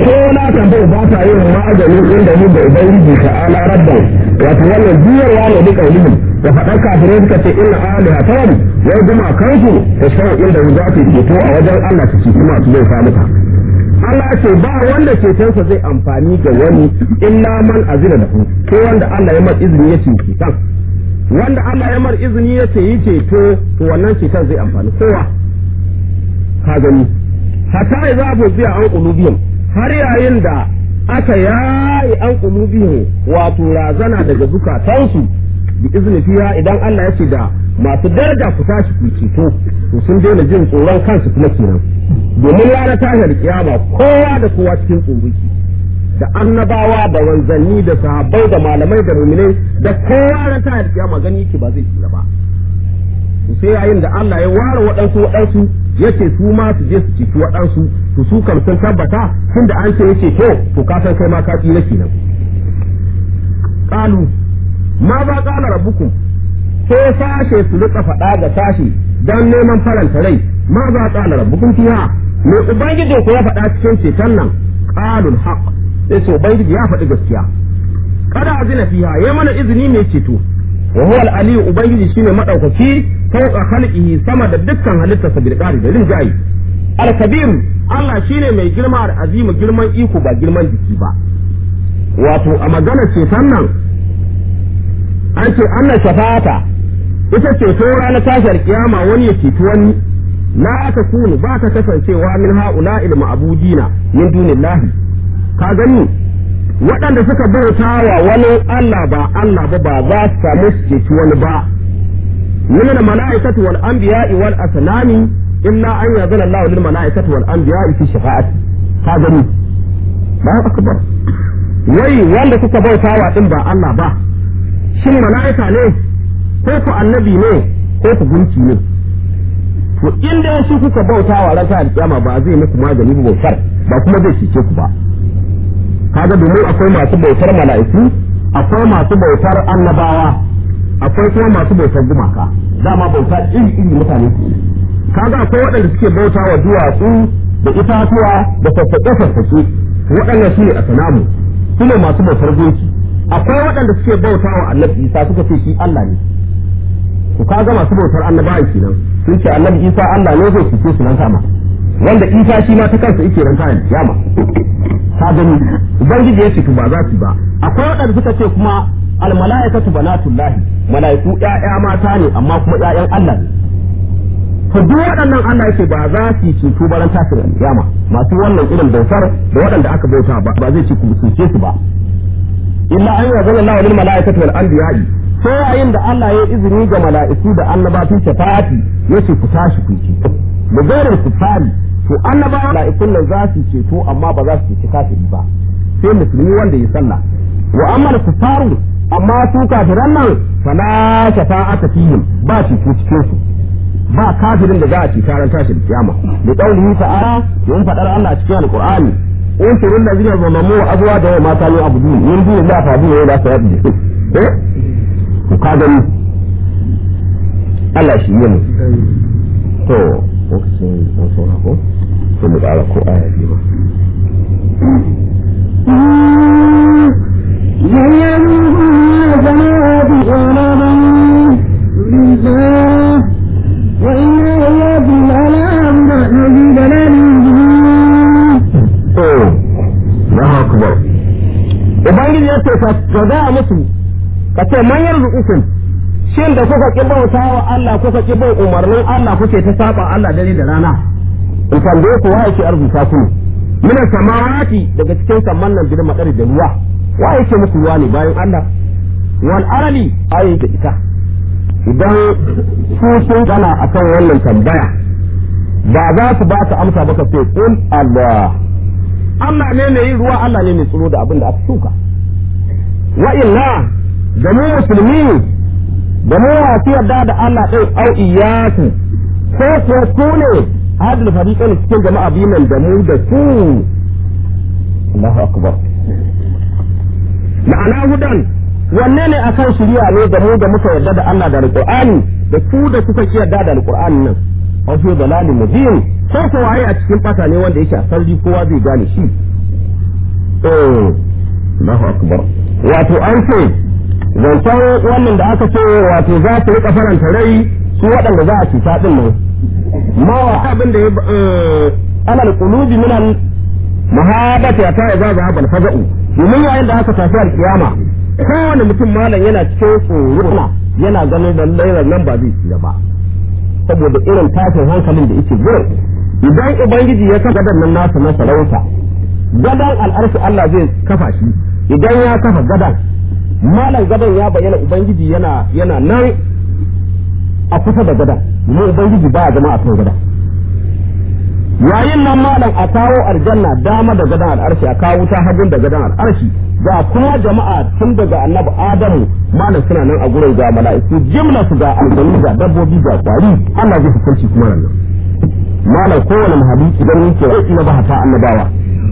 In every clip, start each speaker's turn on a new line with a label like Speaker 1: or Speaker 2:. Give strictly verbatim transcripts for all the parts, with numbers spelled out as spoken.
Speaker 1: ko na tambaye ba ta yin ma'azani inda mu da ubangiji ta'ala rabban wato wannan biyarwa ne duka ilimin da faɗar kafirai suka ce inna alihatan wai guma kansu da shau inda za su ceto a wajen Allah ta ci kuma su zai samuka Allah ce ba wanda cetonsa zai amfani ga wani illa man azina da ku ko wanda Allah ya mar izini ya ce ceton wanda Allah ya mar izini ya ce yi ceto to wannan ceton zai amfani kowa ka gani hatta idza fuziya an qulubihim har yayin da aka yayi an qulubihim wato razana daga zukatansu bi izini fiya idan Allah ya ce da masu daraja ku tashi ku ceto to sun daina jin tsoron kansu kuma kenan domin ranar tashar kiyama kowa da kowa cikin tsoro da annabawa da wanzanni da sahabbai da malamai da mu'minai da kowa ranar tashar kiyama gani ki ba zai tsira ba sai yayin da Allah ya ware waɗansu waɗansu yace su ma su je su ceci waɗansu to su kan sun tabbata tunda an ce yace to to ka san kai ma ka tsira kenan qalu ma ba qala rabbukum sai sashe su rika faɗa ga sashe dan neman faranta rai ma ba qala rabbukum fiha me ubangiji ko ya faɗa cikin ceton nan qalul haqq sai ce ubangiji ya faɗi gaskiya kada azina fiha yayi mana izini mai ceto wa huwa al-ali ubangiji shine madaukaki fawqa khalqihi sama da dukkan halittarsa bil qari da rinjayi al-kabir Allah shine mai girma da azima girman iko ba girman jiki ba wato a magana ceton nan an ce anna shafata ita ce to ranar tashar kiyama wani ya ceci wani la ta kunu ba ta kasancewa min haula il ma'budina min dunillahi ka gani waɗanda suka bauta wa wani Allah ba Allah ba ba za su samu su ceci wani ba min al mala'ikatu wal anbiya'i wal asnami illa an yazana Allah lil mala'ikati wal anbiya'i fi shafa'ati ka gani ba akbar wai wanda suka bauta wa din ba Allah ba shin mala'ika ne ko ku annabi ne ko ku gunki ne to inda su kuka bauta wa rasa alƙiyama ba zai muku magani ba bautar ba kuma zai cece ku ba kaga domin akwai masu bautar mala'iku akwai masu bautar annabawa akwai kuma masu bautar gumaka dama bauta iri iri mutane su kaga akwai waɗanda suke bauta wa duwatsu da itatuwa da sassaƙe sassaƙe waɗannan su ne a sanamu su ne masu bautar gunki akwai waɗanda suke bauta wa annabi isa suka ce shi Allah ne ku kaga masu bautar annabawa kenan sun ce annabi isa Allah ne zai fice su nan sama wanda isa shi ma ta kansa yake ran kayan kiyama ka gani ubangiji ya ce to ba za su ba akwai waɗanda suka ce kuma al mala'ikatu banatullahi mala'iku ƴaƴa mata ne amma kuma ƴaƴan Allah ne to duk waɗannan Allah yake ba za su yi ceto baran tasirin kiyama masu wannan irin bautar da waɗanda aka bauta ba ba zai ce ku cece su ba illa an yazana Allah lil mala'ikati wal anbiya'i sai yayin da Allah ya izini ga mala'iku da annabatu shafa'ati yace ku tashi ku ce da gairin kufari to annabawa mala'ikun nan za su ceto amma ba za su ce kafiri ba sai musulmi wanda ya sallah wa amma kufaru amma su kafiran nan fala shafa'ata fihim ba su cikin su ba kafirin da za a ci karan tashi da kiyama da qaulihi ta'ala mun fadar Allah cikin alqur'ani in shirin da zai zama wa azwa da mata ne abu dun yin dun da fa dun da ta yi eh ku ka gani Allah shi ne to lokacin da sauka ko to mu ƙara ko aya biyu Ubangiji ya ce ka gaya musu ka ce man yarzuqukum shin da kuka ki bauta wa Allah kuka ki bin umarnin Allah kuke ta saba Allah dare da rana in tambaye ku wa yake arzuta ku mina samawati daga cikin samman nan gidan madari da ruwa wa yake muku ruwa ne bayan Allah wal arali ayi da ita idan su sun kana akan wannan tambaya ba za su ba ka amsa ba ka ce qul Allah Allah ne ne yi ruwa Allah ne mai tsiro da abin da aka shuka wa illa da mu musulmi da mu wasu yarda da Allah ɗin au iyaku ko ko ku ne hadal fariqan cikin jama'a biyu nan da mu da su Allahu akbar ma'ana hudan wanne ne akan shari'a ne da mu da muka yarda da Allah da alqur'ani da ku da kuka yarda da alqur'ani nan au fi dalalin mubin ko ko waye a cikin fata ne wanda yake a sarri kowa zai gane shi eh Allahu akbar wato an ce zancen wannan da aka ce wato za su rika faranta rai su waɗanda za a cuta din nan ma wa abin da ya alal qulubi min al muhabati ta ya za bal faza'u domin yayin da aka tafi alkiyama kowane mutum malam yana cikin tsoro yana ganin lallai nan ba zai tsira ba saboda irin tashin hankalin da yake gurin idan ubangiji ya kafa gadan nan nasa na sarauta gadan al'arshi Allah zai kafa shi idan ya kafa gadan malam gadan ya bayyana ubangiji yana yana nan a kusa da gadan ne ubangiji ba ya zama a kan gadan yayin nan malam a kawo aljanna dama da gadan al'arshi a kawo ta hagun da gadan al'arshi ga kuma jama'a tun daga annabi adamu malam suna nan a gurin ga mala'iku jimla su ga aljanu ga dabbobi ga kwari Allah zai hukunci kuma nan malam kowane mahaluki dan yake aiki na bahata annabawa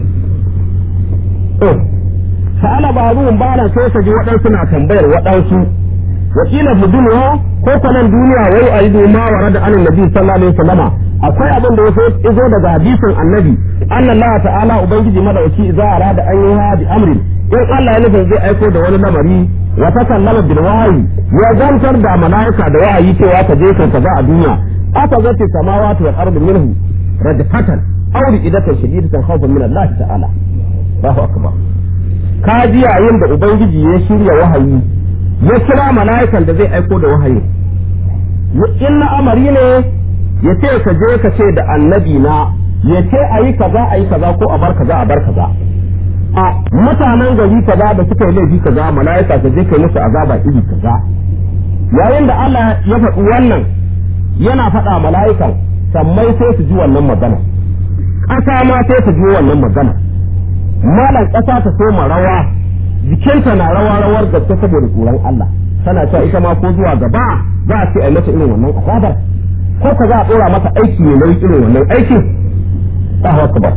Speaker 1: eh sa'ala ba'dhum bana sai ka ji waɗansu na tambayar waɗansu wakila budunwa ko kwanan duniya wai aidu ma warada anan nabi sallallahu alaihi wasallama akwai abin da ya zo daga hadisin annabi Allah ta'ala ubangiji madauki idza arada an yi hadi amrin in Allah ya nufin zai aiko da wani lamari wa takallama bil wahyi ya zantar da malaika da wahayi cewa ka je ka kaza a duniya aka zace samawati wal ardu minhu radfatan aw idatan shadidatan khawfan min Allah ta'ala Allahu akbar ka ji yayin da ubangiji ya shirya wahayi ya kira malaikan da zai aiko da wahayi inna amari ne ya ce ka je ka ce da annabi na ya ce ayi kaza ayi kaza ko a bar kaza a bar kaza a mutanen gari kaza da suka yi laifi kaza malaika ka je kai musu azaba iri kaza yayin da Allah ya faɗi wannan yana faɗa mala'ikan sammai sai su ji wannan magana ƙasa ma sai su ji wannan magana malan ƙasa ta soma rawa jikinta na rawa rawar gaske saboda tsoron Allah tana cewa ita ma ko zuwa gaba za a ce a mata irin wannan azabar ko ka za a ɗora mata aiki ne nauyi irin wannan aikin Allahu akbar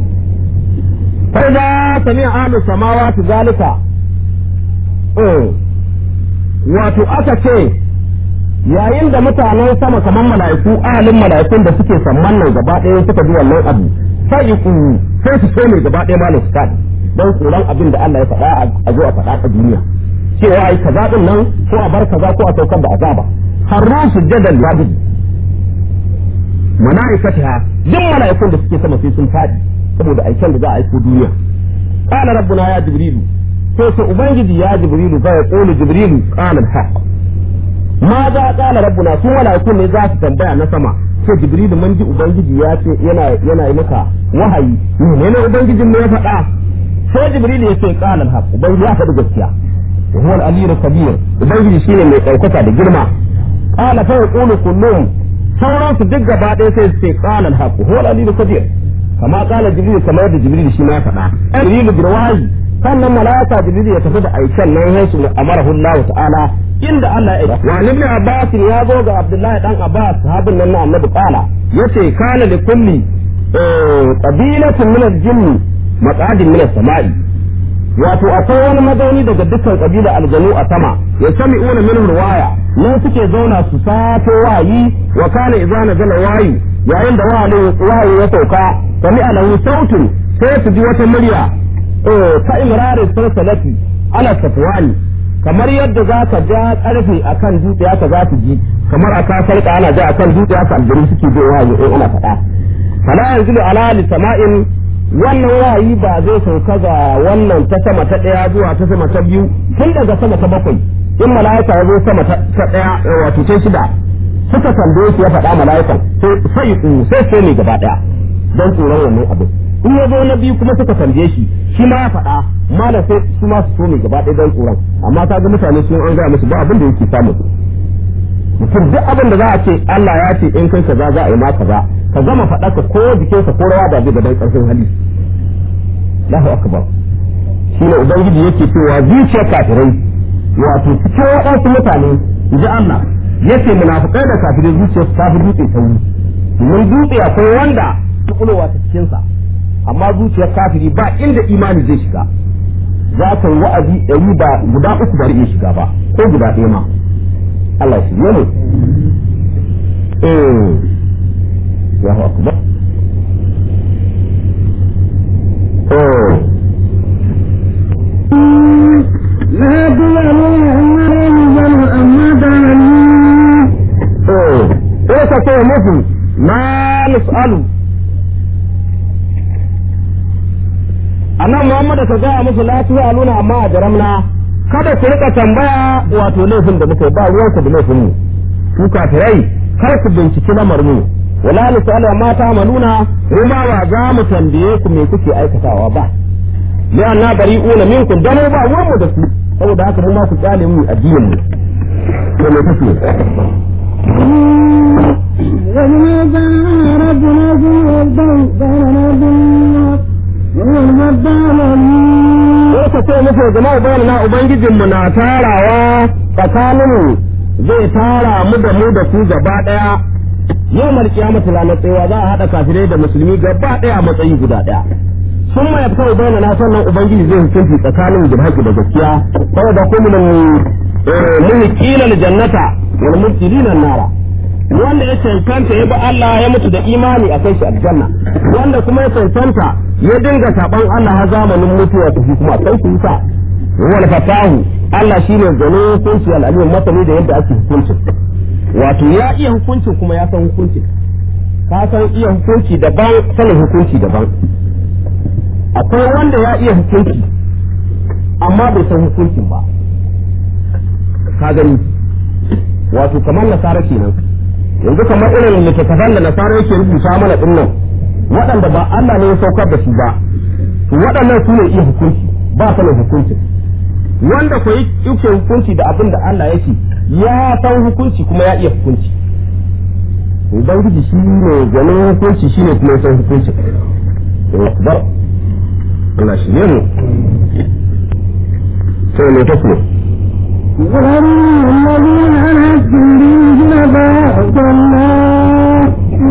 Speaker 1: fa idza sami'a ahlu samawati zalika eh wato aka ce yayin da mutanen sama kamar mala'iku ahalin mala'ikun da suke samman nan gaba ɗaya suka ji wannan abu sai ku sai su so ne gaba ɗaya malam su faɗi don tsoron abin da Allah ya faɗa a zo a faɗa a duniya cewa ai kaza din nan ko a bar kaza ko a saukar da azaba harru sujjadan labid mala'ikatiha duk mala'ikun da suke sama sai sun faɗi saboda aikin da za a aiko duniya qala rabbuna ya jibrilu sai sai ubangiji ya jibrilu fa yaqulu jibrilu qala al-haq ma za qala rabbuna su mala'ikun ne za su tambaya na sama sai jibrilu mun ji ubangiji ya ce yana yana yi maka wahayi ne ne ubangijin ne ya faɗa sai jibrilu ya ce qala al-haq ubangiji ya faɗi gaskiya huwa al-aliyyul kabir ubangiji shine mai ɗaukaka da girma qala fa yaqulu kullum sauran su duk gaba ɗaya sai su ce qala al-haq huwa al-aliyyul kabir kama qala jibril kamar da jibril shi ma faɗa jibril bil wahyi sannan malaika jibril ya tafi da aikan nan ya su amarahu Allah ta'ala inda Allah ya wa ibn Abbas ya zo ga Abdullahi dan Abbas sahabin nan na Annabi qala yace kana li kulli qabilatin min al-jinn maqadin min as-sama'i wato akwai wani mazauni daga dukkan kabila aljanu a sama ya sami una min ruwaya nan suke zauna su sato wayi wa kana idza nazala wayi yayin da wayi ya sauka sami alahu sautun sai su ji wata murya eh ta imrarin sarsalati ala safwani kamar yadda za ka ja karfe akan dutse haka za su ji kamar a ka sarka ana ja akan dutse haka aljanu suke je wayi in ana faɗa fala yanzilu ala li sama'in wannan wayi ba zai sauka ga wannan ta sama ta ɗaya zuwa ta sama ta biyu tun daga sama ta bakwai in mala'ika ya zo sama ta ɗaya wato ta shida suka tambaye shi ya faɗa mala'ikan sai sai sai sai ne gaba ɗaya don tsoron wannan abin in ya zo na biyu kuma suka tambaye shi shi ma ya faɗa malam sai su ma su so ne gaba ɗaya don tsoron amma ka ga mutane sun an gaya musu ba abin da yake samu mutum duk abin da za a ce Allah ya ce in kai kaza za a yi ma kaza ka gama faɗa ka ko jikinsa ko rawa da zai ga dan ƙarfin hali Allahu akbar shi ne ubangiji yake cewa zuciyar kafirai wato cikin waɗansu mutane ji Allah yace munafikai da kafirai zuciyar ta fi dutse sauri domin dutse akwai wanda tukulowa ta cikin sa amma zuciyar kafiri ba inda imani zai shiga za ka yi wa'azi ɗari ba guda uku bari ya shiga ba ko guda ɗaya ma Allah shi ne eh Allahu akbar eh annan Muhammad ka ga musu la tu'aluna amma ajramna kada ku rika tambaya wato laifin da muka ba ruwanku da laifin mu ku kafirai kar ku binciki lamarin mu wala lisala ma ta maluna kuma ba za mu tambaye ku me kuke aikatawa ba li anna bari'una minkum dan ba ruwan mu da su saboda haka mu ma ku kyale mu addinin mu to me kake
Speaker 2: وَلِمَاذَا رَبُّنَا ذُنُوبًا بَيْنَنَا
Speaker 1: Sai ka ce musu jama'a bayan na Ubangijinmu na tarawa tsakaninmu zai tara mu da mu da su gaba ɗaya. Yau malkiya mutu ranar tsayawa za a haɗa kafirai da musulmi gaba ɗaya a matsayi guda ɗaya. Sun ma yabta bayan na sannan Ubangiji zai hukunci tsakanin da haƙi da gaskiya. Saboda kuma muhikilan jannata wal mubtilina nara. Wanda ya cancanta ya bi Allah ya mutu da imani a kai shi aljanna wanda kuma ya cancanta ya dinga saban Allah har zamanin mutuwa ta kuma kai shi sa wal fatahu Allah shine gane hukunci al-alim masani da yadda ake hukunci wato ya iya hukuncin kuma ya san hukunci ka san iya hukunci daban sanin hukunci daban akwai wanda ya iya hukunci amma bai san hukuncin ba ka gani wato kamar nasara kenan yanzu kamar irin littattafan da nasara yake rubuta mana din nan waɗanda ba Allah ne ya saukar da su ba to waɗannan su ne iya hukunci ba sanin hukunci wanda ko yake hukunci da abin da Allah yake ya san hukunci kuma ya iya hukunci ubangiji shi ne ganin hukunci shi ne kuma ya san hukunci akbar Allah shi ne mu sai ne ta kuma
Speaker 2: الذين أنعمتم بهم بعد الله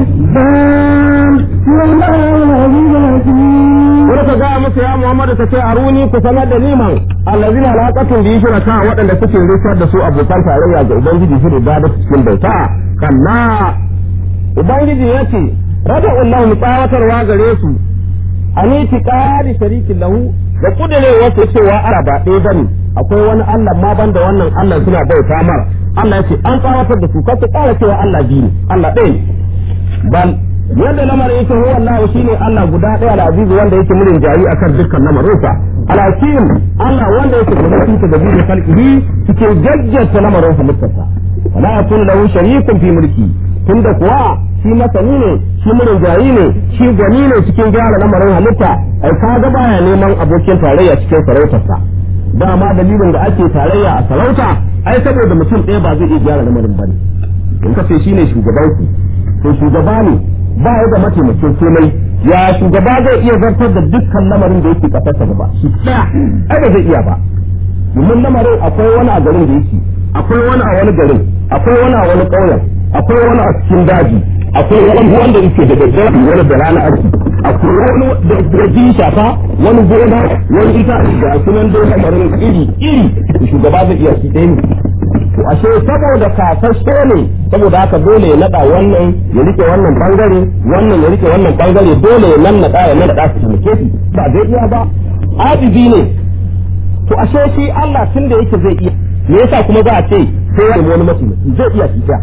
Speaker 1: Wata ga musu ya Muhammadu ta ce aruni ku sanar da liman allazina alaqatun bi shuraka waɗanda suke rikar da su abokan tarayya ga ubangiji shi da da cikin bauta kalla ubangiji yace rada'ullahu mutawatarwa gare su ani tiqadi sharikin lahu da kudure wato cewa ara ba ɗaya bane akwai wani Allah ma banda wannan Allah suna bauta mar Allah yace an tsawatar da su kar su ƙara cewa Allah biyu Allah ɗaya bal yadda lamarin yake huwa Allah shine Allah guda ɗaya al-aziz wanda yake murin jari akan dukkan lamarinsa al-hakim Allah wanda yake guda cikin da biyu khalqihi cikin jajjata lamarin halittarsa wala yakun lahu sharikun fi mulki tunda kuwa shi masani ne shi murin jari ne shi gwani ne cikin gyara lamarin halitta ai ka ga baya neman abokin tarayya cikin sarautarsa dama dalilin da ake tarayya a sarauta ai saboda mutum ɗaya ba zai iya gyara lamarin bane in ka ce shine shugaban ku to shugaba ne ba ya da mataimakin komai ya shugaba zai iya zartar da dukkan lamarin da yake kasarsa gaba shi ɗaya ai ba zai iya ba domin lamarin akwai wani a garin da yake akwai wani a wani garin akwai wani a wani ƙauyen akwai wani a cikin daji akwai wani wanda yake da daddare wani da rana aiki akwai wani da jin shafa wani gona wani ita da sunan da lamarin iri iri shugaba zai iya shi ɗaya ne to ashe saboda kasashe ne saboda haka dole ya nada wannan ya rike wannan bangare wannan ya rike wannan bangare dole ya nan nada ya nada su muke shi ba zai iya ba ajibi ne to ashe shi Allah tun da yake zai iya me yasa kuma za a ce sai ya wani mutum zai iya shi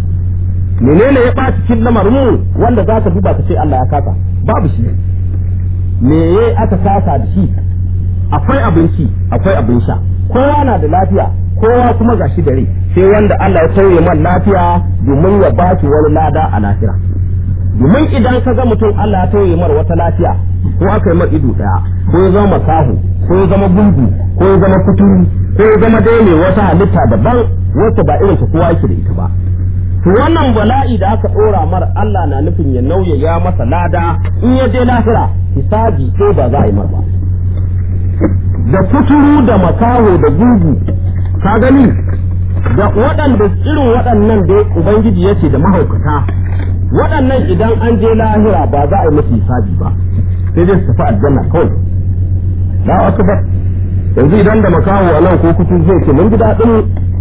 Speaker 1: menene ya ɓaci cikin lamarin wanda za ka duba ka ce Allah ya kasa babu shi me yayi aka kasa da shi akwai abinci akwai abin sha kowa na da lafiya kowa kuma ga shi da rai sai wanda Allah ya tauye man lafiya domin ya ba shi wani lada a lahira domin idan ka ga mutum Allah ya tauye mar wata lafiya ko aka yi mar ido daya ko ya zama makahu ko ya zama gungu ko ya zama kuturu ko ya zama dai mai wata halitta daban wacce ba irin ta kowa yake da ita ba to wannan bala'i da aka dora mar Allah na nufin ya nauye ya masa lada in ya je lahira hisabi sai ba za a yi mar ba da kuturu da makaho da gungu ka gani da waɗanda irin waɗannan da ubangiji yace da mahaukata waɗannan idan an je lahira ba za a yi musu hisabi ba sai dai su tafi aljanna kawai da akbar yanzu idan da makaho a nan ko kutu zai ce mun ji daɗin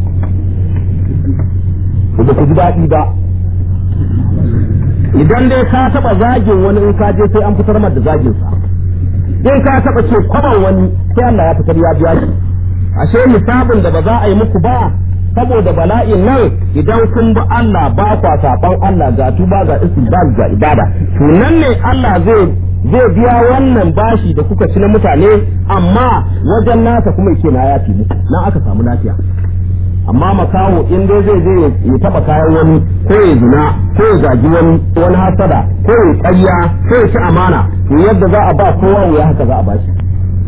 Speaker 1: ba ku ji daɗi ba idan dai ka taɓa zagin wani in ka je sai an fitar da zagin sa in ka taɓa ce kwaban wani sai Allah ya fitar ya biya shi ashe misabin da ba za a yi muku ba saboda bala'in nan idan kun bi Allah ba kwa saban Allah ga tuba ga istighfar ga ibada to nan ne Allah zai zai biya wannan bashi da kuka ci na mutane amma wajen nasa kuma yake na yafi muku nan aka samu lafiya amma makaho in dai zai je ya taba kayan wani ko ya zina ko ya zagi wani wani hasada ko ya ƙarya ko ya ci amana to yadda za a ba kowa ya haka za a ba shi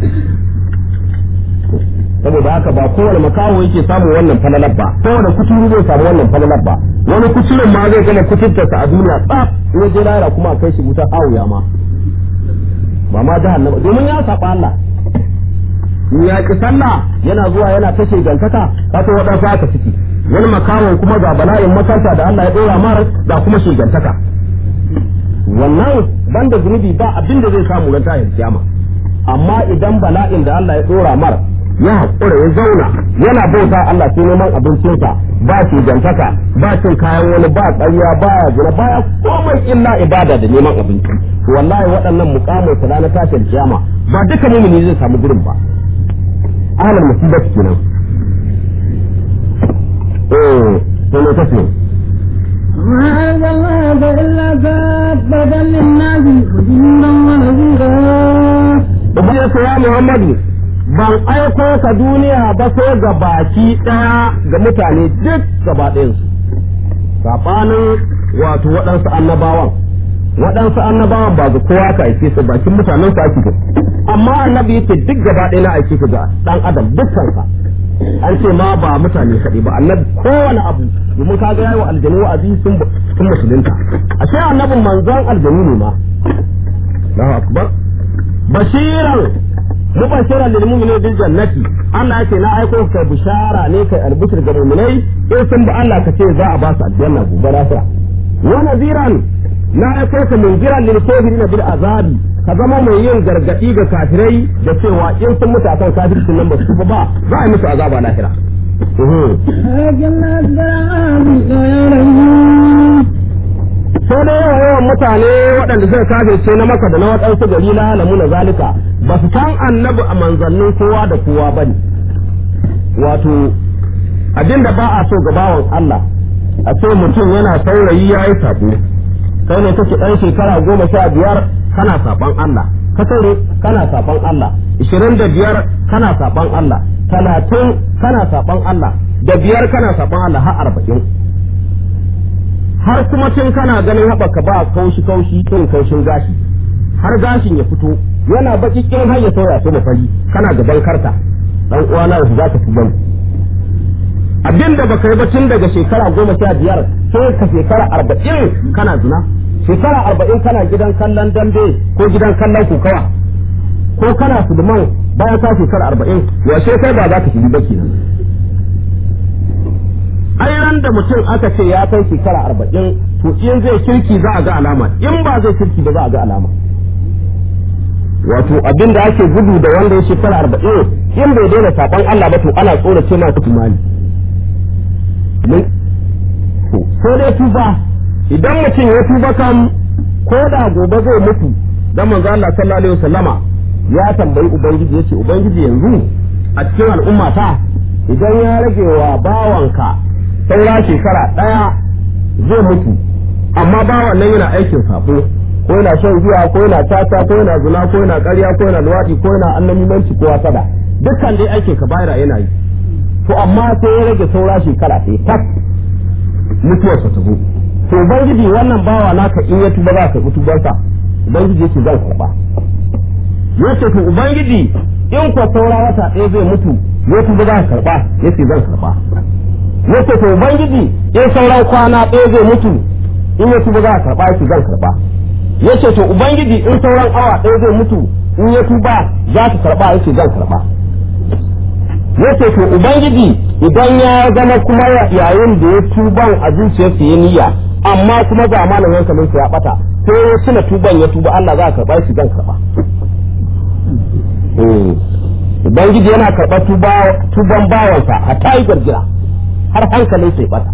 Speaker 1: saboda haka ba kowane makaho yake samun wannan falalar ba kowane kuturu zai samu wannan falalar ba wani kuturin ma zai gama kuturtarsa a duniya tsaf in je lahira kuma a kai shi wutar hawuya ma ba ma jahannama domin ya saba Allah in ya ki sallah yana zuwa yana ta shegantaka ka to wadansu aka ciki wani makawon kuma ga bala'in makarta da Allah ya dora mara da kuma shegantaka wannan banda zunubi ba abin da zai samu ran tayin kiyama amma idan bala'in da Allah ya dora mara ya haƙura ya zauna yana bauta Allah sai neman abincinsa ba shegantaka ba cin kayan wani ba ƙarya ba ya zina ba ya komai illa ibada da neman abinci wallahi waɗannan mukamai ta ranar tashin kiyama ba duka mumini zai samu gurin ba ahlul musibati kenan eh sai ne kace
Speaker 2: ما أرسلناك إلا كافة للناس بشيرا ونذيرا.
Speaker 1: وبيت يا محمد ban aiko ka duniya ba sai ga baki ɗaya ga mutane duk gaba ɗayansu saɓanin wato waɗansu annabawan waɗansu annabawan ba ga kowa ka aike su bakin mutanen su ake ga amma annabi yake duk gaba ɗaya na aike ka ga ɗan adam dukkansa an ce ma ba mutane kaɗai ba annabi kowane abu domin ka ga yawo aljanu wa'azi sun sun musulunta ashe annabin manzon aljanu ne ma Allahu akbar bashiran mubashira lil mu'minin bil jannati Allah yake na aiko ka bishara ne kai albishir ga mu'minai in sun ba Allah ka ce za a ba su aljanna gobe lafiya wa nadiran na aiko ka munziran lil kafirin bil azabi ka zama mai yin gargadi ga kafirai da cewa in sun mutu akan kafircin nan ba su ba za a yi musu azaba lahira sai da yawa yawan mutane waɗanda suka kafirce na maka da na waɗansu gari na alamu na zalika ba su san annabi a manzannin kowa da kowa ba ne wato abinda ba a so ga bawan Allah a ce mutum yana saurayi ya yi sabo kai ne kake ɗan shekara goma sha biyar kana saɓon Allah ka saurayi kana saɓon Allah ishirin da biyar kana saɓon Allah talatin kana saɓon Allah da biyar kana saɓon Allah har arba'in har kuma tun kana ganin haɓaka ba kaushi kaushi tun kaushin gashi har gashin ya fito yana baki kin har ya sauya su da fari kana gaban karta dan uwana da za ka fi bani abin da baka yi ba tun daga shekara goma sha biyar sai ka shekara arba'in kana zina shekara arba'in kana gidan kallon dambe ko gidan kallon kokawa ko kana suduman bayan ka shekara arba'in washe kai ba za ka shiri ba kenan ai ran da mutum aka ce ya kai shekara arba'in to in zai kirki za a ga alama in ba zai kirki ba za a ga alama wato abin da ake gudu da wanda ya shekara arba'in in bai daina saɓon Allah ba to ana tsora ce masu tumani sai dai tuba idan mutum ya tuba kam ko da gobe zai mutu dan manzo Allah sallallahu alaihi wasallama ya tambayi ubangiji yace ubangiji yanzu a cikin al'umma ta idan ya rage wa bawanka saura shekara daya zai mutu amma bawan nan yana aikin sabo ko yana shan giya ko yana tata ko yana zina ko yana ƙarya ko yana luwaɗi ko yana annabimanci ko wasada dukkan dai aikin ka bayra yana yi to amma sai ya rage saura shekara ɗaya tak mutuwarsa ta zo to ubangiji wannan bawa naka in ya tuba za ka yi tubarsa ubangiji yake zan karɓa yace to ubangiji in ko saura wata ɗaya zai mutu ya tuba za ka karɓa yace zan karɓa yace to ubangiji in sauran kwana ɗaya zai mutu in ya tuba za ka karɓa yace zan karɓa yace to ubangiji in sauran awa ɗaya zai mutu in ya tuba za ka karɓa yace zan karɓa yace to ubangiji idan ya zama kuma yayin da ya tuban a zuciyarsa ya niyya amma kuma zamanin hankalinsa ya bata sai ya tuna tuban ya tuba Allah za ka karɓa shi zan karɓa ubangiji yana karɓar tuban bawansa a tayi gargira har hankalinsa ya bata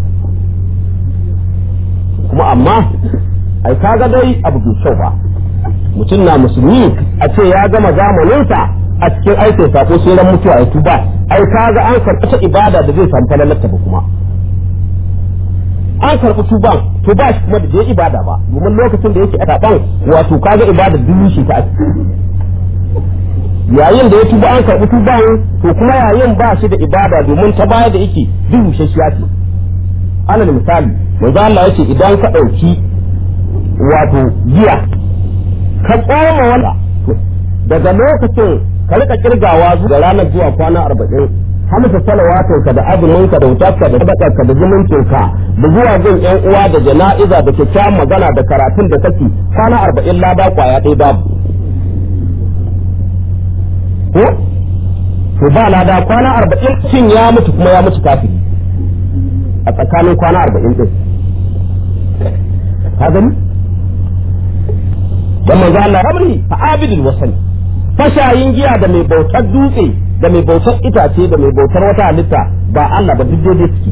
Speaker 1: kuma amma ai kaga dai abu bai kyau ba mutum na musulmi a ce ya gama zamaninsa a cikin aikin sako sai ran mutuwa ya tuba ai kaga an karɓi ta ibada da zai samu falalarta ba kuma an karɓi tuban to ba shi kuma da je ibada ba domin lokacin da yake karɓan wato kaga ibada duk shi ta ake yayin da ya tuba an karɓi tuban to kuma yayin ba shi da ibada domin ta baya da yake duk shi ce alal misali manzo Allah yace idan ka ɗauki wato giya ka tsoma wala daga lokacin ka rika kirgawa zuwa ranar zuwa kwana arba'in hamsa salawatinka da azuminka da wutarka da sadakarka da zumuncinka da zuwa jin yan uwa da jana'iza da kyakkyawan magana da karatun da kake kwana arba'in lada kwaya ɗaya babu ko to ba lada kwana arba'in cin ya mutu kuma ya mutu kafiri a tsakanin kwana arba'in ɗin ka gani dan manzo Allah rabbi fa abidul wasani fashayin giya da mai bautar dutse da mai bautar itace da mai bautar wata halitta ba Allah ba duk daidai suke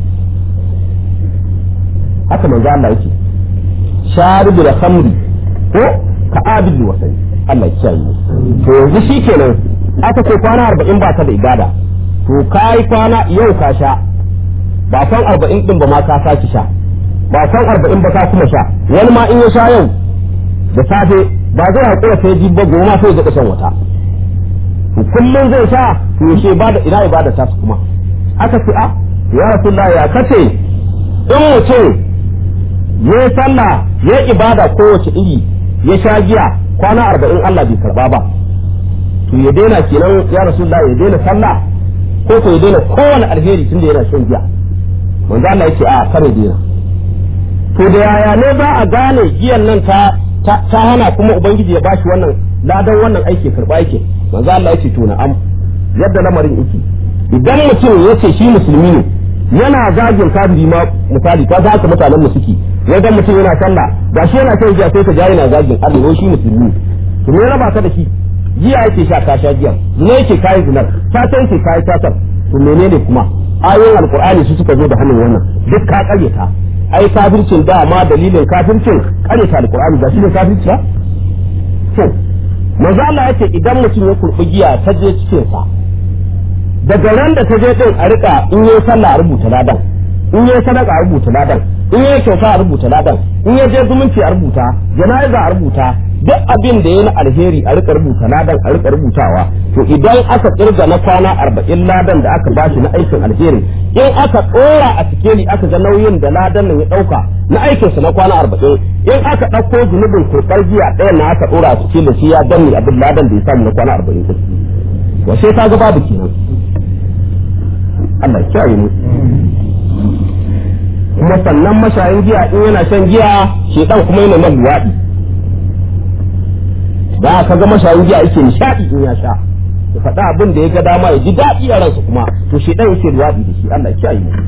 Speaker 1: haka manzo Allah yake sharibu da khamri ko ka abidul wasani Allah ya kiyaye to yanzu shikenan aka ce kwana arba'in ba ka da ibada to kai kwana yau ka sha ba san arba'in din ba ma ka saki sha ba san arba'in ba ka kuma sha wani ma in ya sha yau da safe ba zai haƙura sai ji ba goma sai ga ƙasan wata kullum zai sha to yaushe ba da ina ibada ta kuma aka ce a ya rasulullah ya kace in mutum ya sallah ya ibada kowace iri ya sha giya kwana arba'in Allah bai karba ba to ya daina kenan ya rasulullah ya daina sallah ko ko ya daina kowane alheri tunda yana shan giya manzo Allah yake a kare daina to da yaya ne za a gane giyan nan ta ta hana kuma ubangiji ya bashi wannan ladan wannan aiki karba yake manzo Allah yace to na'am yadda lamarin yake idan mutum yace shi musulmi ne yana zagin kafiri ma misali ka haka mutanen mu suke wajen mutum yana sallah gashi yana shan giya sai ka ja yana zagin Allah shi musulmi to me raba ka da shi giya yake sha ka sha giya zina yake kai zinar fatan yake kai tatar to menene kuma ayoyin alqur'ani su suka zo da hannun wannan duk ka karyata ai kafircin da ma dalilin kafircin karyata alqur'ani ga shi ne kafirci ba to manzo Allah yace idan mutum ya kurbi giya ta je cikin sa daga ran da ta je din a rika in yayi sallah a rubuta ladan in yayi sadaka a rubuta ladan in yayi kyauta a rubuta ladan in yayi je zumunci a rubuta jana'iza a rubuta duk abin da yayi na alheri a rika rubuta ladan a rika rubutawa to idan aka kirga na kwana arba'in ladan da aka bashi na aikin alheri in aka dora a sikeli aka ga nauyin da ladan nan ya dauka na aikin sa na kwana arba'in in aka dauko zunubin kokar jiya ɗayan na aka dora a sikeli shi ya danne abin ladan da ya samu na kwana arba'in wa sai ka ga babu kenan Allah ya kiyaye mu kuma sannan mashayin giya in yana shan giya shedan kuma yana nan luwadi da ka ga mashayin giya yake nishadi in ya sha ya faɗa abin da ya ga dama ya ji daɗi a ransa kuma to shedan yake luwadi da shi Allah ya kiyaye mu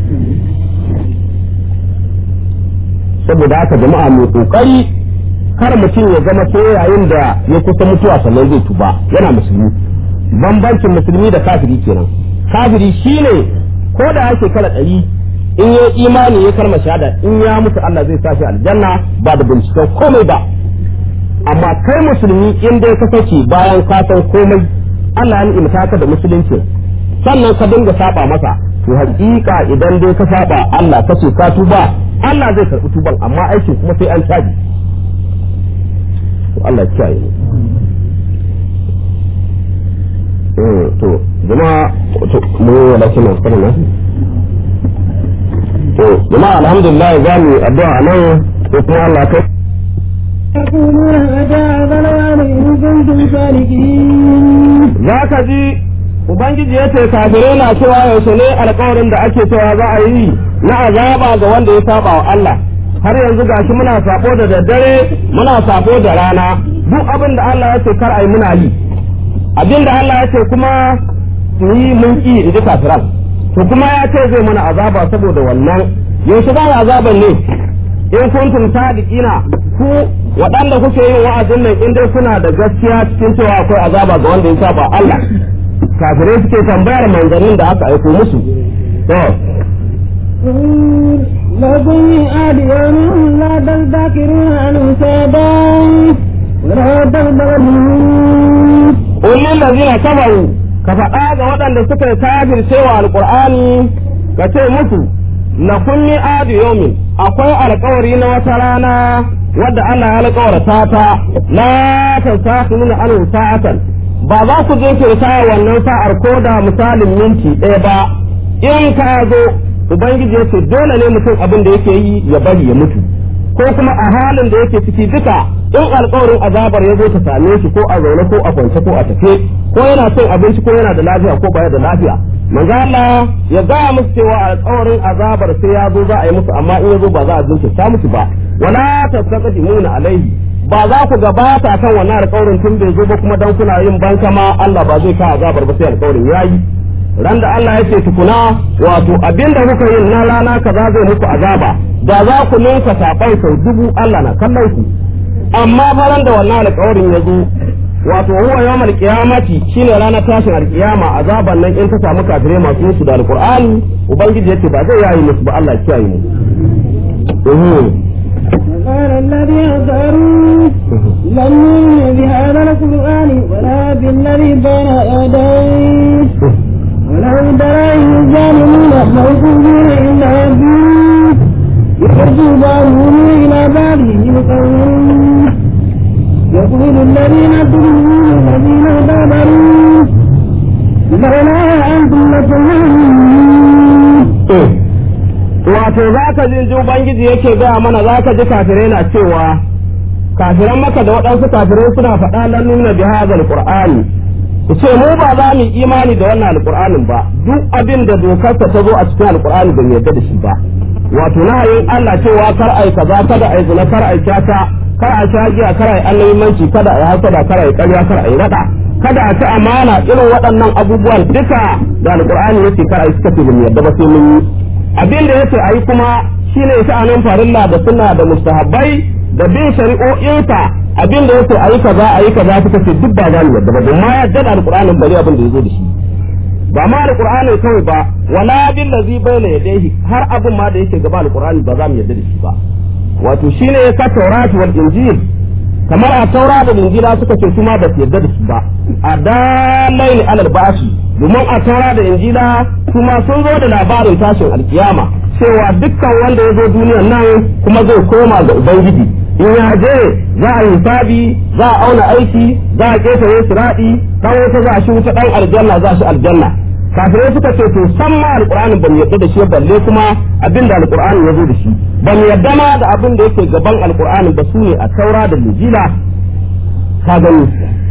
Speaker 1: saboda haka jama'a mai kokari kar mutum ya zama sai yayin da ya kusa mutuwa sannan zai tuba yana musulmi bambancin musulmi da kafiri kenan kafiri shine ko da yake kala ɗari in ya imani ya karma shahada in ya mutu Allah zai sashi aljanna ba da binciken komai ba amma kai musulmi in dai ka sake bayan ka san komai Allah ya ni'imta ka da musulunci sannan ka dinga saba masa to hakika idan dai ka saba Allah ka ce ka tuba Allah zai karɓi tuban amma aikin kuma sai an caji to Allah ya kiyaye eh to jama'a to mu walakin kana to jama'a alhamdulillah za mu addu'a nan ko kuma Allah kai za ka ji ubangiji ya ce kafirai na cewa yaushe ne alƙawarin da ake cewa za a yi na azaba ga wanda ya saba wa Allah har yanzu gashi muna sabo da daddare muna sabo da rana duk abin da Allah ya ce kar ai muna yi abin da Allah ya ce kuma su yi mun ki in ji kafiran to kuma ya ce zai mana azaba saboda wannan yaushe ba azaban ne in kuntum sadiqina ku waɗanda kuke yin wa'azin nan in dai kuna da gaskiya cikin cewa akwai azaba ga wanda ya saba Allah kafirai suke tambayar manzannin da aka aiko musu to
Speaker 2: لكم آديان لا تذكرون عن سادان ولا تذكرون
Speaker 1: قل للذين كفروا كفقا ga waɗanda suka kafir cewa alqur'ani ka ce musu la kulli adi yawmin akwai alƙawari na wata rana wadda Allah ya alƙawarta ta la tasaquna an sa'atan ba za ku jinkirta wannan sa'ar ko da misalin minti ɗaya ba in ka zo ubangiji ya ce dole ne mutum abin da yake yi ya bari ya mutu ko kuma a halin da yake ciki duka in alƙawarin azabar ya zo ta same shi ko a zaune ko a kwance ko a tafe ko yana cin abinci ko yana da lafiya ko baya da lafiya manzo Allah ya ga musu cewa alƙawarin azabar sai ya zo za a yi musu amma in ya zo ba za a jinkirta musu ba wala tasaqimuna alaihi ba za ku gabata kan wannan alƙawarin tun bai zo ba kuma dan kuna yin banka ma Allah ba zai ka azabar ba sai alƙawarin yayi ran da Allah yake tukuna wato abinda kuka yin na rana kaza zai muku azaba da za ku ninka sabai sau dubu Allah na kallon ku amma faran da wannan alƙawarin ya zo wato huwa yawmal qiyamati shine ranar tashin alƙiyama azaban nan in ta samu kafirai masu musu da alƙur'ani ubangiji yace ba zai yayi musu ba Allah ya kiyaye mu
Speaker 2: قال الذي أظهروا لم يؤمن بهذا القرآن ولا بالذي بين يديه ولو ترى الظالمين موقوفين عند ربهم يرجو بعضهم إلى بعضه يقولون يقول الذين كفروا الذين كفروا لولا أنتم لتؤمنون
Speaker 1: wato za ka ji ubangiji yake gaya mana za ka ji kafirai na cewa kafiran maka da waɗansu kafirai suna faɗa lan nuna bi hadal qur'ani ku ce mu ba za mu imani da wannan alqur'anin ba duk abin da dokarsa ta zo a cikin alqur'ani ban yarda da shi ba wato nahayin Allah cewa kar ai kaza kada ai zina kar ai kyata kar a sha giya kar ai annabimanci kada ai hasada kar ai ƙarya kar ai rada kada a ci amana irin waɗannan abubuwan duka da alqur'ani yake kar ai suka ce ban yarda ba sai mun yi abin da yake ayi kuma shine sha'anin farilla da sunna da mustahabbai da bin shari'o'insa abin da yake ayi kaza ayi kaza suka ce duk ba za mu yadda ba don ma yadda da alqur'anin bari abin da yazo da shi ba ma alqur'ani kawai ba wala bil ladhi bayna yadayhi har abin ma da yake gaba alqur'ani ba za mu yadda da shi ba wato shine ka taurat wal injil kamar a taura da injila suka ce kuma ba su yadda da shi ba a dalaini alal bashi domin a taura da injila kuma sun zo da labarin tashin alkiyama cewa dukkan wanda ya zo duniyar nan kuma zai koma ga ubangiji in ya je za a yi sabi za a auna aiki za a ketare siradi dan wata za a shi wuta dan aljanna za shi aljanna kafirai suka ce to san ma alqur'ani ban yadda da shi balle kuma abin da alqur'ani ya zo da shi ban yadda ma da abin da yake gaban alqur'ani ba su ne a taura da injila ka gani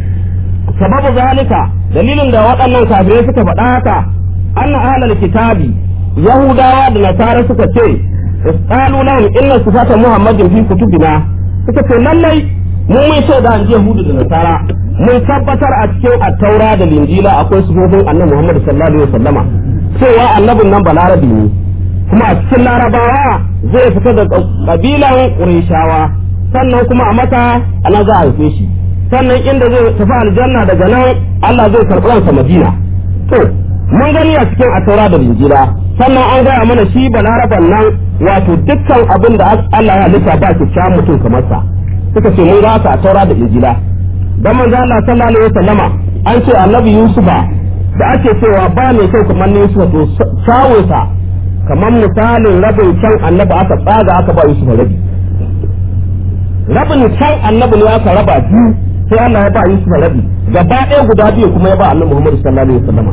Speaker 1: sababu zalika dalilin da waɗannan kafirai suka faɗa haka anna ahlul kitabi yahudawa da nasara suka ce qalu lahum inna sifata muhammadin fi kutubina suka ce lallai mun mun shaida an yahudu da nasara mun tabbatar a cikin at-taura da injila akwai sifofin annabi muhammad sallallahu alaihi wasallama cewa annabin nan balarabi ne kuma a cikin larabawa zai fita da kabilan qurayshawa sannan kuma a mata ana za a haife shi sannan inda zai tafi aljanna daga nan Allah zai karɓi ransa Madina to mun gani a cikin ataura da injila sannan an gaya mana shi balaraban nan wato dukkan abin da Allah ya halitta ba ki sha mutum kamar sa suka ce mun ga a taura da injila dan manzo Allah sallallahu alaihi wasallama an ce annabi Yusufa da ake cewa ba mai kyau kamar ne Yusufa to sawo sa kamar misalin rabin can annabi aka tsaga aka ba Yusufa rabi rabin can annabi ne aka raba biyu sai Allah ya ba Yusuf rabi gaba ɗaya guda biyu kuma ya ba Annabi Muhammad sallallahu alaihi wasallam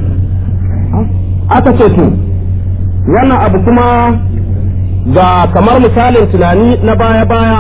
Speaker 1: aka ce to wannan abu kuma ga kamar misalin tunani na baya baya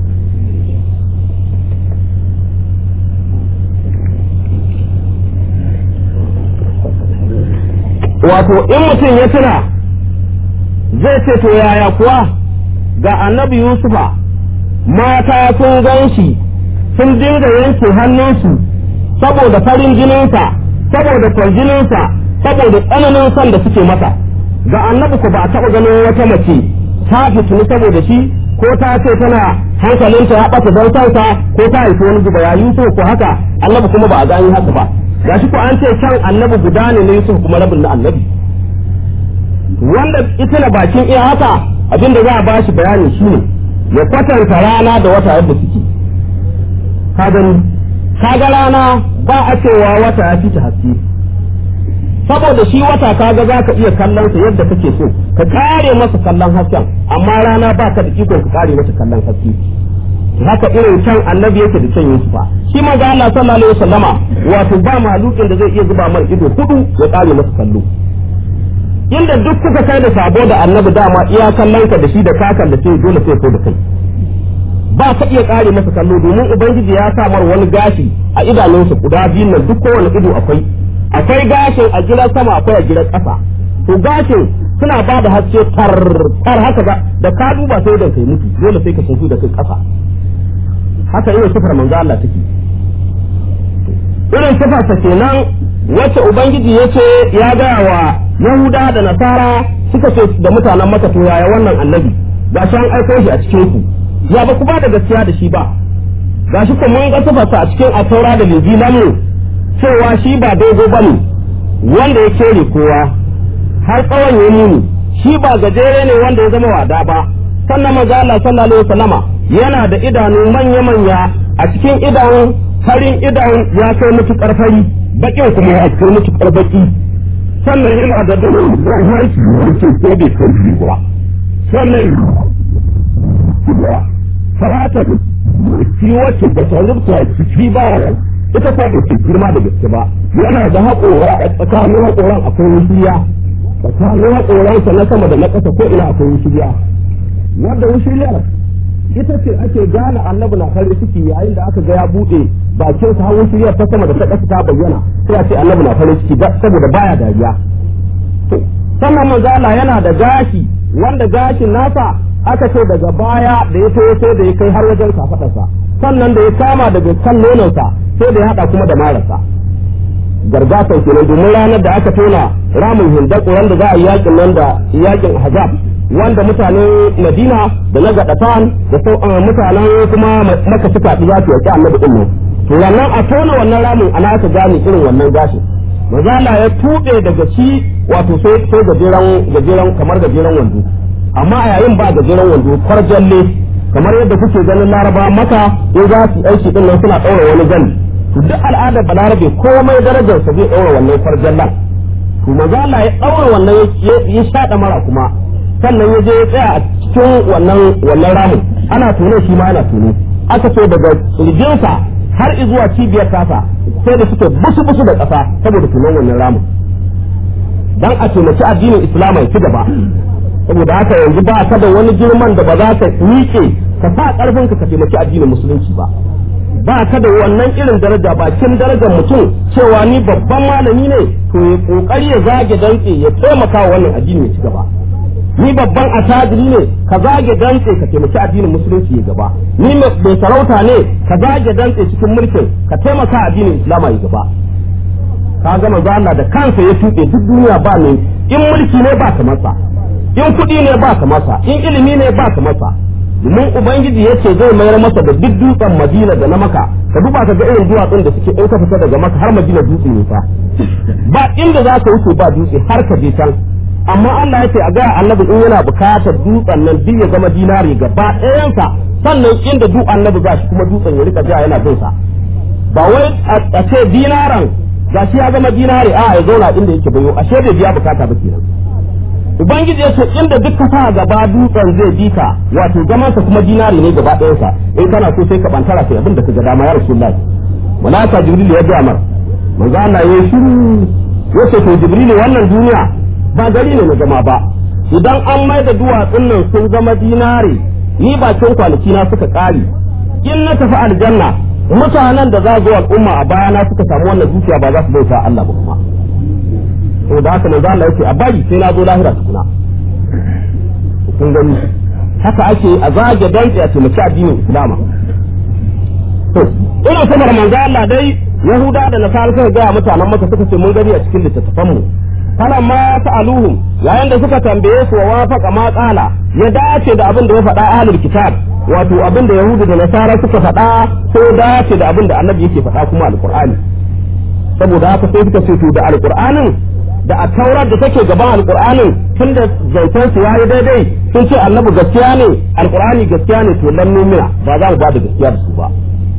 Speaker 1: wato in mutum ya tuna zai ce to yaya kuwa ga Annabi Yusufa mata sun gan shi sun dinga yanke hannunsu saboda farin jininsa saboda kwarjininsa saboda tsananin son da suke masa ga annabi ko ba a taɓa ganin wata mace ta fitini saboda shi ko ta ce tana hankalinta ya ɓata don sansa ko ta haifi wani zuba ya Yusuf ko haka annabi kuma ba a gani haka ba gashi ko an ce can annabi guda ne na Yusuf kuma rabin na annabi wanda ita na bakin iya haka abinda za a ba shi bayani shine ya kwatanta rana da wata yadda suke ka gani kaga rana ba a cewa wata ya fi ta haske saboda shi wata kaga za ka iya kallon sa yadda kake so ka kare masa kallon hasken amma rana ba ka da iko ka kare masa kallon haske haka irin can annabi yake da can Yusufa shi ma ga Allah sallallahu alaihi wasallama wato ba malukin da zai iya zuba mar ido hudu ya kare masa kallo inda duk kuka kai da sabo da annabi dama iya kallon ka da shi da kakan da sai dole sai ko da kai ba ka iya kare masa kallo domin ubangiji ya sa mar wani gashi a idanunsa guda biyun nan duk kowane ido akwai akwai gashin a gidan sama akwai a gidan ƙasa to gashin suna ba da haske tar tar haka ga da ka duba sai da kai mutu dole sai ka sunsu da kai ƙasa haka irin sifar manzo Allah take irin sifar sa kenan wacce ubangiji yace ya ga wa Yahuda da Nasara suka ce da mutanen Makka to yaya wannan annabi gashi an aiko shi a cikin ku ya ba ku ba da gaskiya da shi ba gashi kuma mun ga sifar sa a cikin At-Taura da Injila mu cewa shi ba dogo bane wanda ya kere kowa har tsawon ya muni shi ba gajere ne wanda ya zama wada ba sannan manzo Allah sallallahu alaihi wasallama yana da idanu manya manya a cikin idanun farin idanun ya kai mutukar fari bakin kuma ya kai mutukar baki sannan yana da dalilin da harki wacce ko bai kai ba sannan farata shi wacce ba ta rubuta shi ba ita ta da girma da gaske ba yana da haƙora a tsakanin haƙoran akwai wushiriya tsakanin haƙoransa na sama da na ƙasa ko ina akwai wushiriya wanda wushiriyar ita ce ake gane annabi na farin ciki yayin da aka ga ya buɗe bakin sa har wushiriyar ta sama da ta ƙasa ta bayyana sai a ce annabi na farin ciki saboda baya dariya sannan manzo Allah yana da gashi wanda gashin nasa aka ce daga baya da ya tayo sai da ya kai har wajen kafaɗarsa sannan da ya kama daga kan nononsa sai da ya haɗa kuma da marasa gargatan kenan domin ranar da aka tona ramin hindaku wanda za a yi yakin nan da yakin Ahzab wanda mutanen Madina da na Gadafan da mutanen kuma Makka suka haɗu za su yaki Annabi din nan to wannan a tona wannan ramin ana aka gane irin wannan gashin mazala ya tuɓe daga ci wato sai sai gajeren gajeren kamar gajeren wando amma a yayin ba gajeren wando kwarjalle kamar yadda kuke ganin Laraba maka in za su aiki din nan suna ɗaura wani gani to duk al'adar balarabe komai darajar sa zai ɗaura wannan kwarjallan to maza Allah ya ɗaura wannan ya shaɗa mara kuma sannan ya je ya tsaya a cikin wannan wannan ramin ana tone shi ma ana tone aka ce daga rijinsa har zuwa cibiyar kasa sai da suke busu busu da ƙasa saboda tunan wannan ramin dan a taimaki addinin Islam ya ci gaba saboda haka yanzu ba ka da wani girman da ba za ka miƙe ka sa ƙarfin ka ka taimaki addinin musulunci ba ba ka da wannan irin daraja bakin darajar mutum cewa ni babban malami ne to ya kokari ya zage dantse ya taimaka wa wannan addini ya ci gaba ni babban attajiri ne ka zage dantse ka taimaki addinin musulunci ya gaba ni mai sarauta ne ka zage dantse cikin mulkin ka taimaka addinin islama ya gaba ka ga manzo Allah da kansa ya tuɓe duk duniya ba ne in mulki ne ba ka masa in kuɗi ne ba ka masa in ilimi ne ba ka masa domin ubangiji ya ce zai mayar masa da duk dutsen Madina da na Maka ka duba ka ga irin duwatsun da suke in ka fita daga Maka har Madina dutse ne fa ba inda za ka wuce ba dutse har ka je can amma Allah ya ce a ga annabi in yana bukatar dutsen nan duk ya zama dinari gaba ɗayansa sannan inda duk annabi za shi kuma dutsen ya rika ja yana bin sa ba wai a ce dinaran ga shi ya zama dinari a ya zauna inda yake bayo ashe bai biya bukata ba kenan ubangiji ya ce inda duk ka sa gaba dutsen zai bi ka wato zaman sa kuma dinari ne gaba ɗayan sa in kana so sai ka bantara kai abin da ka ga dama ya rasulullahi malaka jibril ya ga mar manzo Allah ya shiru yace to jibril wannan duniya ba gari ne na zama ba idan an mai da duwatsun nan sun zama dinari ni bakin kwanaki na suka kare in na tafi aljanna mutanen da za zuwa al'umma a bayana suka samu wannan dukiya ba za su bauta Allah ba kuma to da haka manzo Allah yake a bari sai na zo lahira tukuna kun gani haka ake a zage dantse a taimaki addinin Islama to ina sanar manzo Allah dai Yahuda da Nasara suka ga mutanen Makka suka ce mun gani a cikin littattafan mu falamma ta'aluhum yayin da suka tambaye su wa wafaqa ma qala ya dace da abin da ya faɗa ahlul kitab wato abin da Yahudu da Nasara suka faɗa sai dace da abin da Annabi yake faɗa kuma alqur'ani saboda haka sai suka ce to da alqur'anin da a taurar da take gaban alkur'anin tun da zancen su yayi daidai sun ce annabi gaskiya ne alkur'ani gaskiya ne to lan numina ba za mu ba da gaskiya da su ba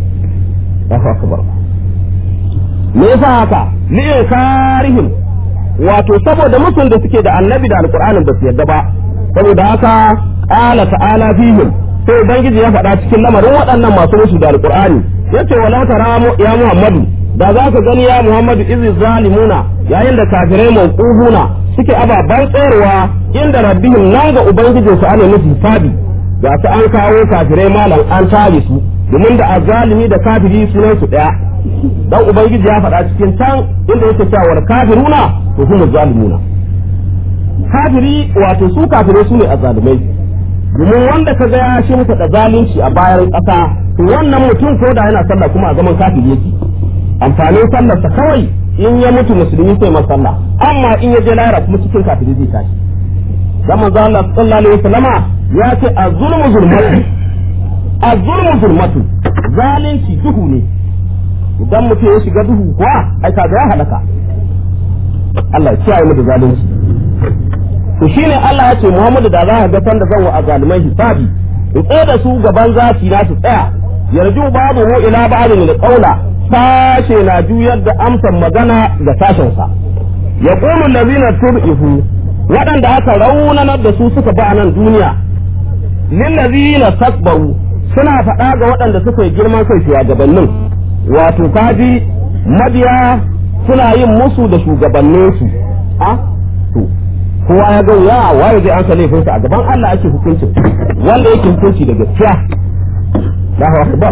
Speaker 1: Allahu akbar me yasa haka li karihim wato saboda musun da suke da annabi da alqur'anin ba su yarda ba saboda haka qala ta'ala fihim sai ubangiji ya faɗa cikin lamarin waɗannan masu musu da alqur'ani yace wala taramu ya muhammadu da za ka gani ya muhammadu izi zalimuna yayin da kafirai mawqufuna suke ababan tsayarwa inda rabbihim nan ga ubangijinsu ana musu hisabi ga su an kawo kafirai malam an tare su domin da azalimi da kafiri sunan su daya dan ubangiji ya faɗa cikin can inda yake cewa wal kafiruna to hum zalimuna kafiri wato su kafirai su ne azalimai domin wanda ka ga ya shi mutu da zalunci a bayan ƙasa to wannan mutum ko da yana sallah kuma a zaman kafiri yake amfanin sallarsa kawai in ya mutu musulmi sai masa sallah amma in ya je lahira kuma cikin kafiri zai tashi dan manzo Allah sallallahu alaihi wasallama ya ce az-zulmu zulmatu az-zulmu zulmatu zalunci duhu ne idan mutum ya shiga duhu kuwa ai kaga ya halaka Allah ya kiyaye mu da zalunci to shine Allah ya ce Muhammadu da za ka ga sanda zan wa azalimai hisabi in tsaye da su gaban zaki na su tsaya yarju babu mu ila ba'din al-qawla sashe na juyar da amsan magana da sashensa ya ƙulun lazina tur'ifu waɗanda aka raunanar da su suka ba nan duniya lillazina takbaru suna faɗa ga waɗanda suka yi girman kai shugabannin wato kaji mabiya suna yin musu da shugabanninsu a to kowa ya ga ya waye zai ansa laifinsa a gaban Allah ake hukuncin wanda yake hukunci da gaskiya Allahu akbar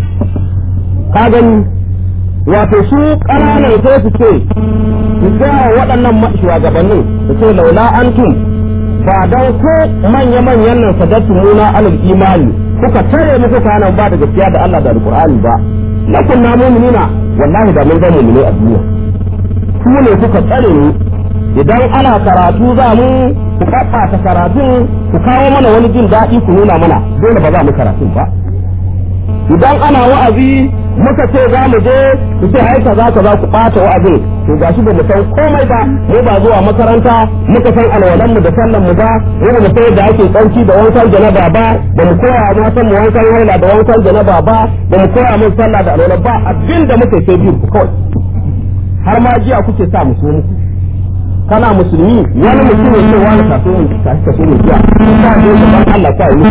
Speaker 1: ka gani wato su ƙananan sai su ce su ga waɗannan shugabannin su ce laula antum ba dan ko manya-manyan nan sadatu muna alal imani kuka tare mu kuka nan ba da gaskiya da Allah da alqur'ani ba la kunna mu'minina wallahi da mun ga mu'mini a duniya ku ne kuka tsare ni idan ana karatu za mu ku kaffata karatun ku kawo mana wani jin daɗi ku nuna mana dole ba za mu karatun ba idan ana wa'azi muka ce za mu je ku ce ai kaza kaza ku bata wa'azin to gashi ba mu san komai ba mu ba zuwa makaranta muka san alwalan mu da sallan mu ba mu ba sai da ake tsarki da wankan janaba ba ba mu koya ma san mu wankan haila da wankan janaba ba ba mu koya mun sallah da alwala ba abinda muke sai biyu ku kawai har ma jiya kuke sa mu so muku kana musulmi wani mutum ne ce wani kaso mun ka kaso mun jiya ka je gaban Allah ka yi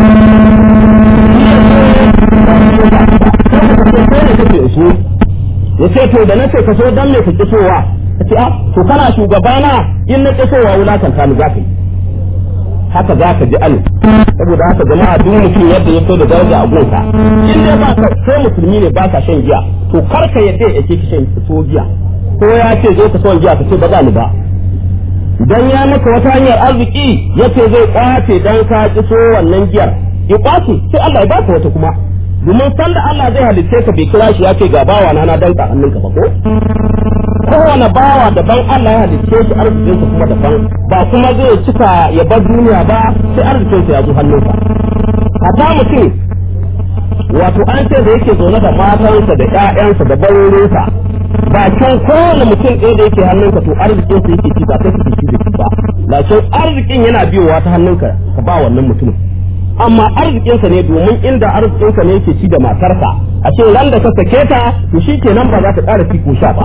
Speaker 1: ya ce to da nace ka so dan me ka kisowa ce a to kana shugabana in na kisowa wulatan ka ni za ka yi haka za ka ji an saboda haka jama'a duk mutum yadda ya so da daraja a gonka in dai ba ka sai musulmi ne ba ka shan giya to kar ka yadda ya ce ki shan so giya ko ya ce zo ka son giya ka ce ba za ni ba idan ya maka wata hanyar arziki yace zai kwace dan ka ki so wannan giyar ya kwace sai Allah ya baka wata kuma domin san da Allah zai halitte ka bai kira shi ya ce ga bawa na na danka hannunka ba ko kowane bawa daban Allah ya halitte shi arzikinsa kuma daban ba kuma zai cika ya bar duniya ba sai arzikinsa ya zo hannunsa hata mutum wato an ce da yake zaune da matansa da ƴaƴansa da barorinsa ba can kowane mutum ɗaya da yake hannunka to arzikinsa yake ci ba kai kake ci da shi ba lakin arzikin yana biyowa ta hannunka ka ba wannan mutumin amma arzikinsa ne domin inda arzikinsa ne yake ci da matarka a ce ran da ka sake ta to shi kenan ba za ta ƙara ci ko sha ba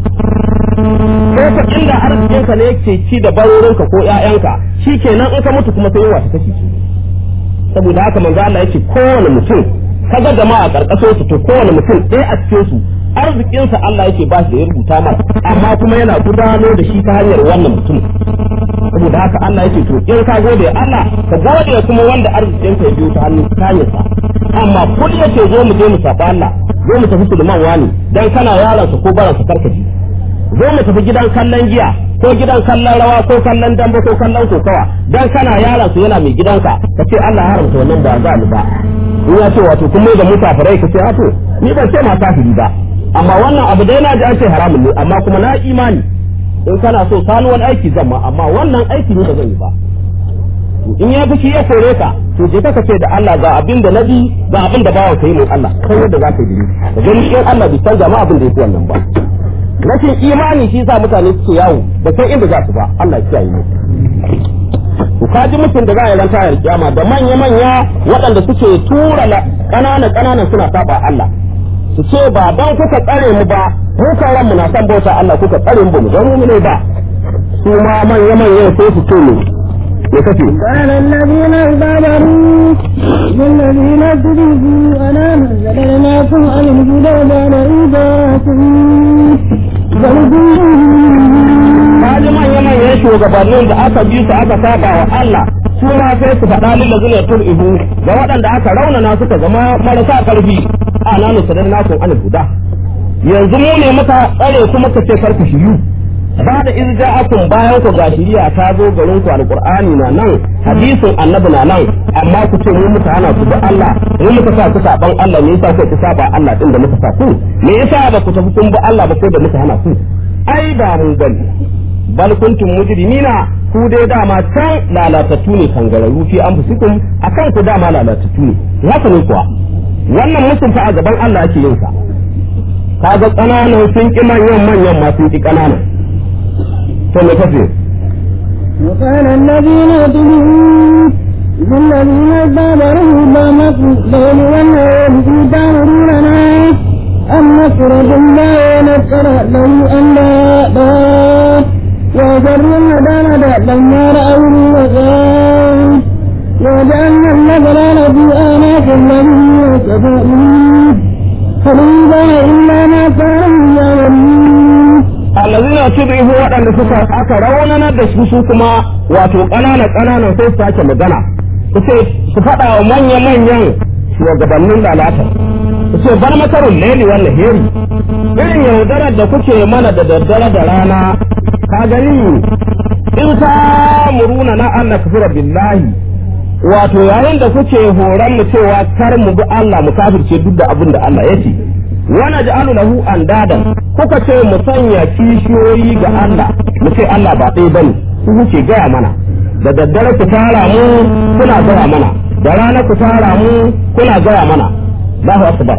Speaker 1: ko ka inda arzikinka ne yake ci da barorinka ko ƴaƴanka shi kenan in ka mutu kuma sai yawa ta kashe shi saboda haka manzo Allah yake kowane mutum kaga jama'a karkashin su to kowane mutum ɗaya a cikin su arzikinsa Allah yake ba shi da ya rubuta masa amma kuma yana gudanar da shi ta hanyar wannan mutum saboda haka Allah yake to in ka gode Allah ka gode kuma wanda arzikinsa ya biyo ta hannun hanyarsa amma kun yace zo mu je mu saba Allah zo mu tafi Sulman wani dan kana yaron sa ko baran sa karkaji zo mu tafi gidan kallon giya ko gidan kallon rawa ko kallon dambe ko kallon kokawa dan kana yaron sa yana mai gidanka ka ce Allah ya haramta wannan ba za ni ba in ya ce wato kun mai da mutafarai ka ce a to ni ban ce ma kafiri ba amma wannan abu dai na ji an ce haramun ne amma kuma na imani in kana so sanuwar aiki zan ma amma wannan aiki ne da zan yi ba in ya fushi ya kore ka to je ka ce da Allah ga abin da nabi ga abin da bawa kai mun Allah kai yadda za ka yi ka gani in Allah bai canza ma abin da yake wannan ba rashin imani shi yasa mutane suke yawo da kai inda za su ba Allah ya kiyaye mu ku kaji mutum da za a yi ranta yar kiyama da manya manya waɗanda suke tura ƙanana ƙananan suna saba Allah su ce ba dan kuka tsare mu ba mu kan ranmu na san bauta Allah kuka tsare mu ba mu ga mu ne ba su ma manya manyan sai su ce ne me kace
Speaker 2: قال الذين كفروا للذين كذبوا أنا نزلناكم عن الهدى بعد إيجاكم
Speaker 1: kaji manya manyan shugabannin da aka bi su aka saba wa Allah su ma sai su faɗa lil ladina turihu ga waɗanda aka raunana suka zama marasa karfi ana nusadannakum an huda yanzu mu ne muka tsare kuma ka ce karku shiru ba da irja'akum bayan ku ga shiriya ta zo garin ku alqur'ani na nan hadisin annabi na nan amma ku ce mu muka hana ku da Allah mu muka sa ku saban Allah ne yasa ku saba Allah din da muka sa ku me yasa ba ku tafi kun ba Allah ba ko da muka hana ku ai ba mun bane bal kuntum mujrimina ku dai dama can lalatattu ne kangararru fi anfusikum akan ku dama lalatattu ne haka ne kuwa wannan musun fa a gaban Allah ake yin sa kaga kananan sun ki manyan manyan ma sun ki kananan ثم كفر
Speaker 2: وقال الذين اتبعوا للذين كفروا ما مكتبوا والنار تأمروننا أن نخرج الله ونذكر له أن لا وذروا الندامة لما رأوا الوثائق وجعلنا النذران في آناف الذين يتبعون فليس إلا ما كانوا يعملون
Speaker 1: allazina tudrihu waɗanda suka aka raunana da su su kuma wato ƙanana ƙanana sai su sake magana su ce su faɗa wa manya manyan shugabannin lalata su ce bar makarun laili wannan heri irin yaudarar da kuke mana da daddare da rana ka gani in ta muruna na Allah kafira billahi wato yayin da kuke horon mu cewa kar mu bi Allah mu kafirce duk da abin da Allah ya ce wana ja'alu lahu andadan kuka ce mu sanya kishiyoyi ga Allah mu ce Allah ba ɗaya bane ku kuke gaya mana da daddare ku tara mu kuna gaya mana da rana ku tara mu kuna gaya mana Allahu akbar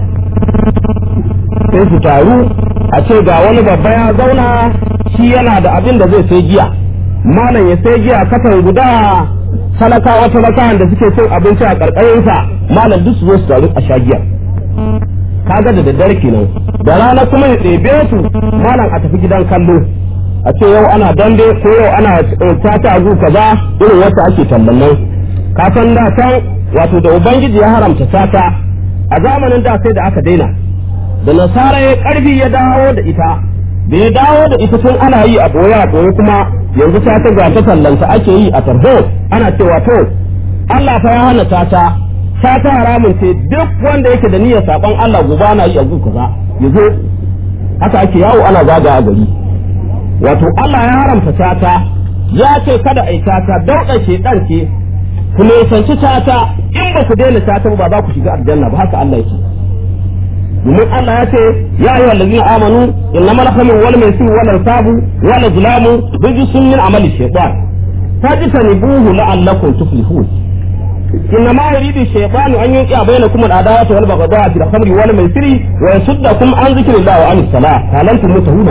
Speaker 1: sai su taru a ce ga wani babba ya zauna shi yana da abin da zai sai giya malam ya sai giya kafan guda talakawa talakawan da suke cin abinci a karkarinsa malam duk su zo su taru a sha giya kaga da daddare kenan da rana kuma ya ɗebe su malam a tafi gidan kallo a ce yau ana dambe ko yau ana tata a zu kaza irin wata ake tallan nan ka san da san wato da ubangiji ya haramta tata a zamanin da sai da aka daina da nasara ya karfi ya dawo da ita da ya dawo da ita tun ana yi a boye a boye kuma yanzu tata ga ta tallanta ake yi a tarho ana cewa to Allah fa ya hana tata ta ta haramun ce duk wanda yake da niyyar saban Allah gobe na yi a gun kaza yazo haka ake yawo ana zaga a gari wato Allah ya haramta tata ya ce kada ai tata dauka ce dan ce ku ne sanci tata in ba ku daina tata ba za ku shiga aljanna ba haka Allah yake domin Allah ya ce ya ayyuhal ladina amanu innamal khamru wal maisir wal ansabu wal azlamu rijsun min amali shaytan fajtanibuhu la'allakum tuflihun إنما يريد الشيطان أن يوقع بينكم العداوة والبغضاء في الخمر والميسر ويصدكم عن ذكر الله وعن الصلاة هل أنتم منتهون؟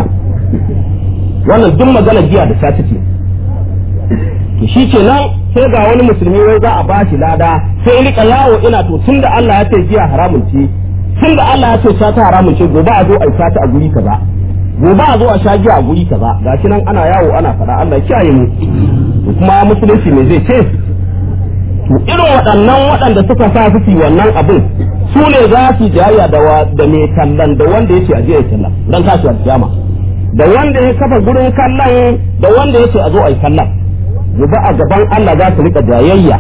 Speaker 1: wannan duk magana jiya da sati ce to shi ke nan sai ga wani musulmi wai za a bashi lada sai rika yawo ina to tunda Allah ya ce jiya haramun ce tunda Allah ya ce sata haramun ce gobe a zo a sata a guri kaza gobe a zo a sha giya a guri kaza gashi nan ana yawo ana fada Allah ya kiyaye mu kuma musulunci me zai ce irin waɗannan waɗanda suka sa su wannan abin su ne za su jayya da da mai kallon da wanda yake a jiya kallon dan kashi a kiyama da wanda ya kafa gurin kallon da wanda yake a zo a yi kallon gobe a gaban Allah za su rika jayayya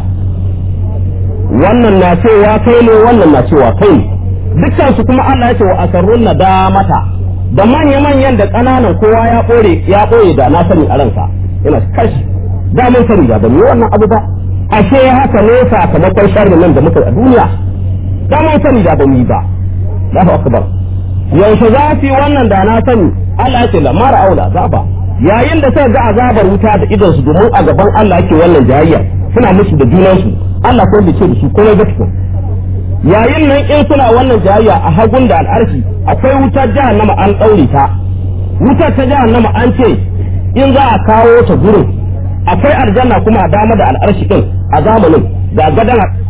Speaker 1: wannan na cewa kai ne wannan na cewa kai ne dukkan su kuma Allah ya ce wa asarrun nadamata da manya manyan da ƙananan kowa ya ɓore ya ɓoye da na sani a ransa ina kashi da mun sani da ban yi wannan abu ba ashe haka ne sakamakon sharri nan da muka a duniya da mun sani da ban yi ba Allahu akbar yaushe za su yi wannan da na sani Allah ya ce la mara aula zaba yayin da suka ga azabar wuta da idan su domin a gaban Allah yake wannan jayayya suna musu da junan su Allah ko bai ce da su komai ba tukun yayin nan in suna wannan jayayya a hagun da al'arshi akwai wutar jahannama an daure ta wutar ta jahannama an ce in za a kawo ta gurin akwai aljanna kuma a dama da al'arshi din a zamanin ga gadan